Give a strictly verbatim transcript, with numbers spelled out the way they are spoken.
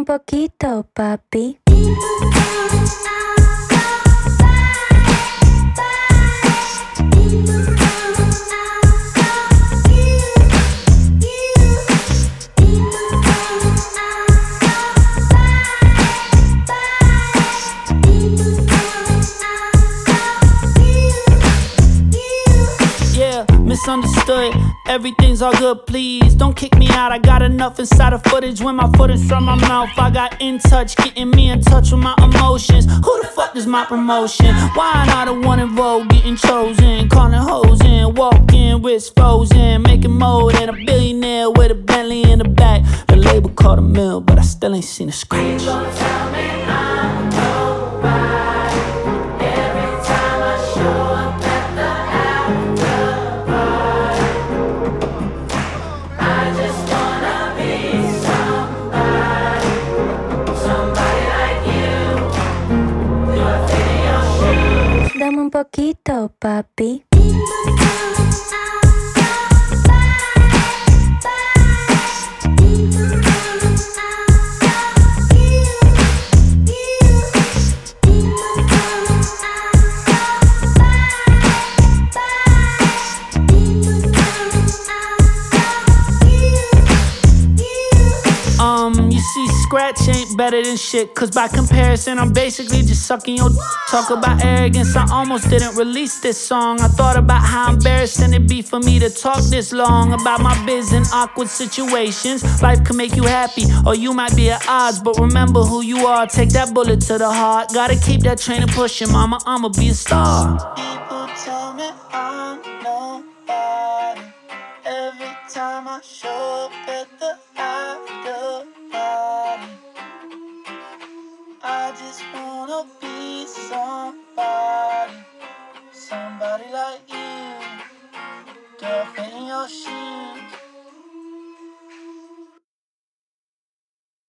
un poquito, papi. Misunderstood, everything's all good, please don't kick me out. I got enough inside of footage when my foot is from my mouth. I got in touch, getting me in touch with my emotions. Who the fuck is my promotion? Why not the one involved getting chosen? Calling hoes in, walking, wrist frozen, making mode and a billionaire with a Bentley in the back. The label called a mill, but I still ain't seen a scratch. You gon' tell me I'm nobody every time I show up at the after party. I just wanna be somebody, somebody like you. Do I fit in your shoes? Dame un poquito, papi. Um, you see, scratch ain't better than shit, cause by comparison, I'm basically just sucking your d- Talk about arrogance, I almost didn't release this song. I thought about how embarrassing it'd be for me to talk this long about my biz in awkward situations. Life can make you happy, or you might be at odds, but remember who you are, take that bullet to the heart. Gotta keep that train pushing, mama, I'ma be a star. People tell me I'm